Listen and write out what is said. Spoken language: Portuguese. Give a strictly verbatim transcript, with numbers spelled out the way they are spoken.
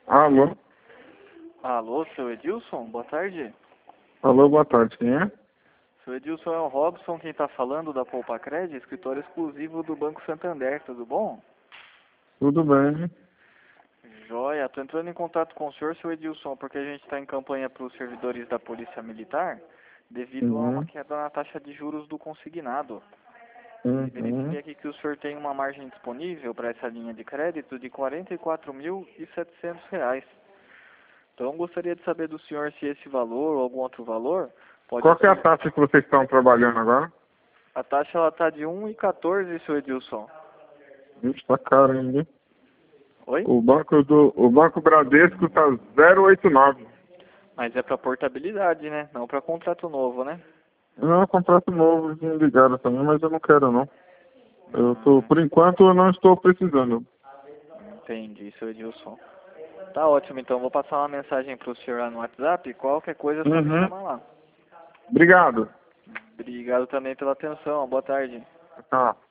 Alô? Alô, seu Edilson? Boa tarde. Alô, boa tarde. Quem é? Seu Edilson é o Robson, quem está falando da Poupa Cred, escritório exclusivo do Banco Santander, tudo bom? Tudo bem? Joia, estou entrando em contato com o senhor, seu Edilson, porque a gente está em campanha para os servidores da Polícia Militar, devido a uma Uhum. queda na taxa de juros do consignado. E Uhum. verifiquei aqui que o senhor tem uma margem disponível para essa linha de crédito de quarenta e quatro mil e setecentos reais. Então, gostaria de saber do senhor se esse valor ou algum outro valor pode Qual que é a ser. taxa que vocês estão trabalhando agora? A taxa ela tá de um vírgula quatorze, seu Edilson. Isso tá caro ainda. Hein? Oi? O banco do o banco Bradesco tá zero vírgula oitenta e nove. Mas é para portabilidade, né? Não para contrato novo, né? Não, contrato novo, eles me ligaram também, mas eu não quero não. Eu tô, Hum, por enquanto eu não estou precisando. entendi, seu Edilson. Tá ótimo, então vou passar uma mensagem pro senhor lá no WhatsApp. Qualquer coisa é só me Uhum. chamar lá. Obrigado. Obrigado também pela atenção. Boa tarde. Tá.